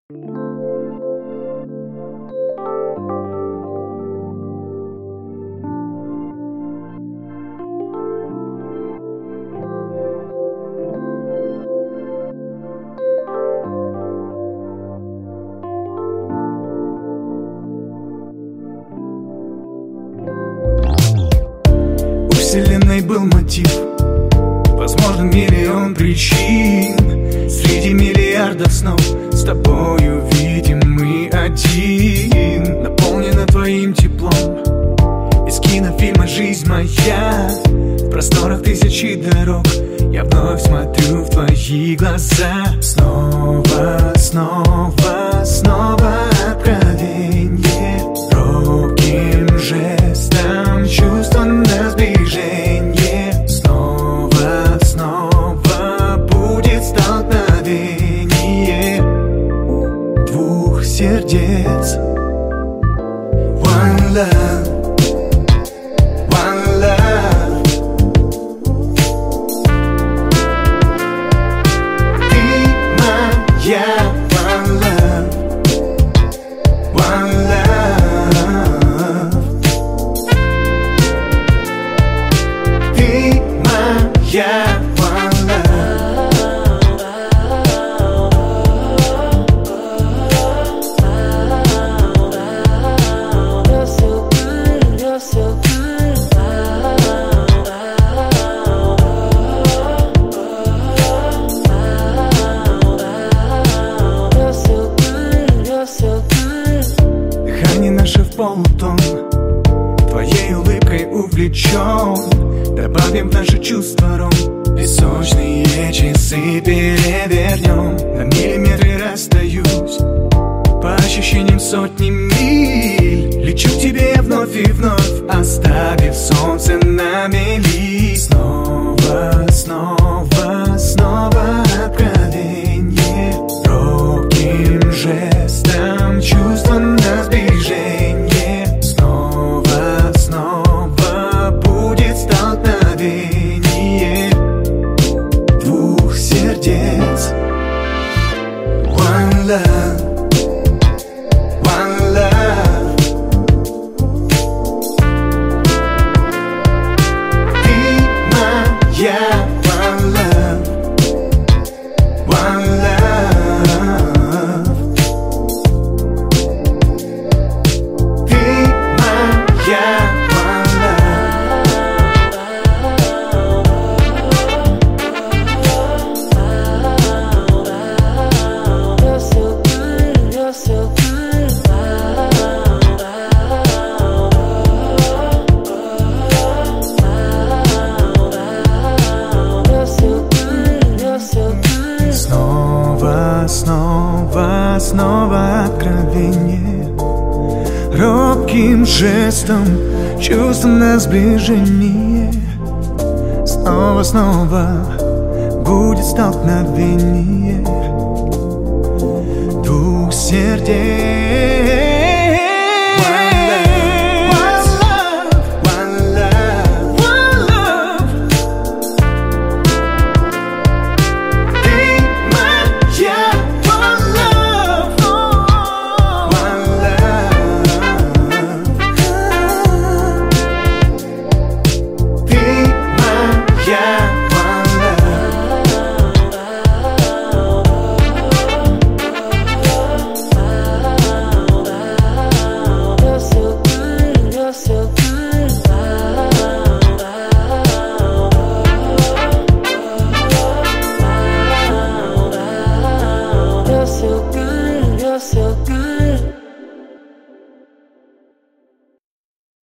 У вселенной был мотив, возможно, миллион причин. Среди миллиардов снов с тобою видим мы один. Наполнена твоим теплом из кинофильма «Жизнь моя». В просторах тысячи дорог я вновь смотрю в твои глаза. Снова, снова, снова откровенье. Робким жестом чувство на сближение. Снова, снова будет столкновение двух сердец. One love, one love. Ты моя. One love, one love. Ты моя. One дыхание наше в полутон, твоей улыбкой увлечен. Добавим в наши чувства ром, песочные часы перевернем. На миллиметры расстаюсь, по ощущениям сотни миль. Лечу к тебе вновь и вновь, оставив солнце на мели. Снова, снова, снова откровенье. Робким жестом чувство на сближение. Снова, снова будет столкновение двух сердец. One love, one love. Ты моя. One love, one love. Ты моя. One Снова, снова, снова откровение. Робким жестом чувство на сближение. Снова, снова будет столкновение двух сердец. So good.